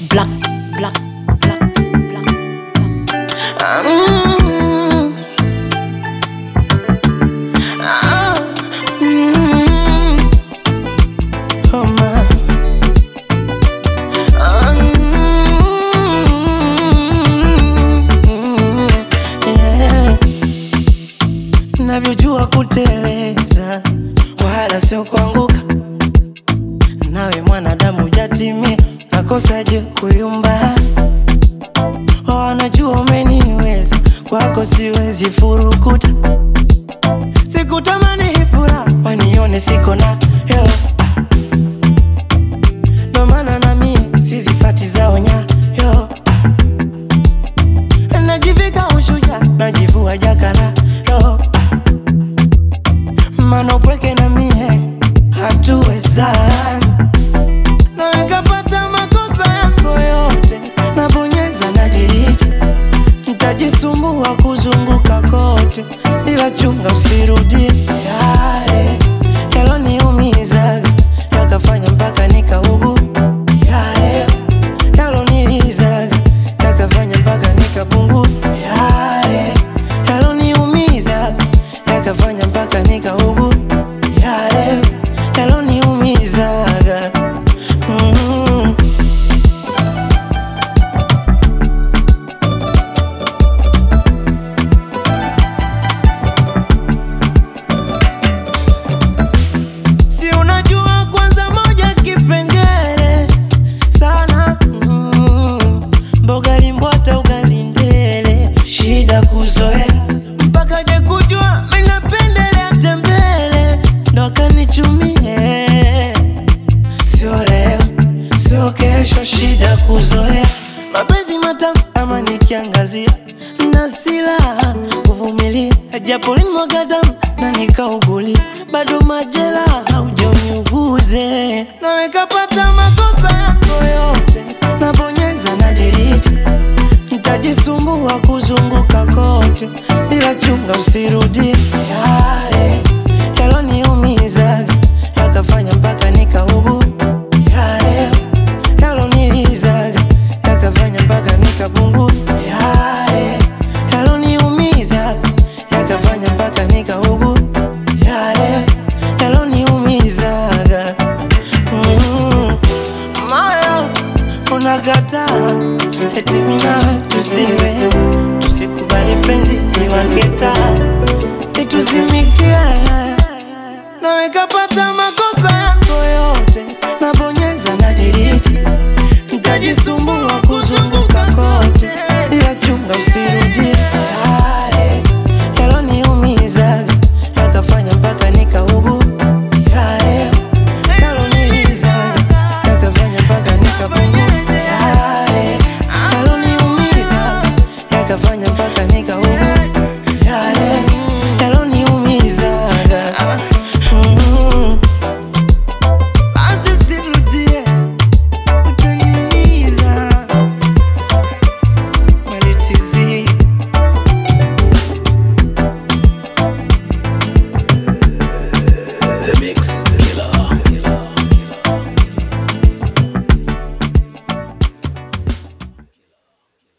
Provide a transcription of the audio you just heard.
Black, black, black, black, black. Oh man. Yeah. Navyojua kuteleza wala sio kuanguka, nawe mwanadamu hujatimia, nakosaje kuyumba? Wanajua umeniweza, kwako siwezi furukuta. Sikutamani hii furaha, wanione siko na yo. Ndo maana na mimi sizifati zao nyayo. Najivika ushujaa, najivua jakala yo. Maana upweke na mie hatuwezani. Na nikapata makosa yako yote, nabonyeza na delete. Nitajisumbua kuzunguka kote, ila chunga usirudie yale yaloniumizaga, yakafanya mpaka nikaugu. Yale yalonilizaga, yakafanya mpaka nikapungu. Yale yaloniumizaga, yakafanya mpaka nikaugu. Yale yaloniumizaga. Si unajua kwanza moja kipengele sana, mboga limbwata ugali ndele, shida kuzoea mpaka je kujua mimi napendelea tembele, ndo akanichumie. Sio leo, sio kesho, shida kuzoea mapenzi matamu ama nikiangazia na silaha kuvumilia, japo linimwaga damu na nikauguli, bado majela haujaniuguze. Nawe kapata makosa yako yote, nabonyeza na delete. Nitajisumbua kuzunguka kote, ila chunga usirudie yale yaloniumizaga, yakafanya mpaka nikaugu. Yale yalonilizaga, yakafanya mpaka nikapungu. Yale yaloniumizaga, yakafanya mpaka nikaugu. Yale yaloniumizaga. Moyo unakataa, eti mimi nawe tusiwe, tusikubali penzi niwaketa, nituzimikie. Nawe kapata makosa yako yote, nabonyeza